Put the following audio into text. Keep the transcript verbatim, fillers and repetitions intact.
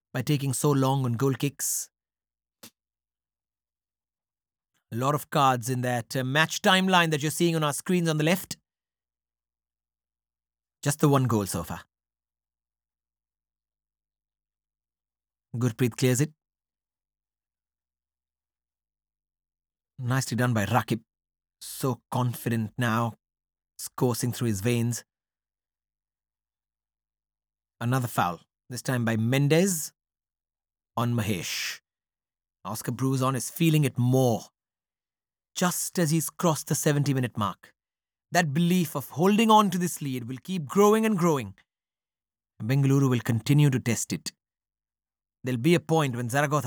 by taking so long on goal kicks. A lot of cards in that uh, match timeline that you're seeing on our screens on the left. Just the one goal so far. Gurpreet clears it. Nicely done by Rakib. So confident now. It's coursing through his veins. Another foul. This time by Mendes on Mahesh. Oscar Bruzon is feeling it more. Just as he's crossed the seventy minute mark. That belief of holding on to this lead will keep growing and growing. Bengaluru will continue to test it. There'll be a point when Zaragoza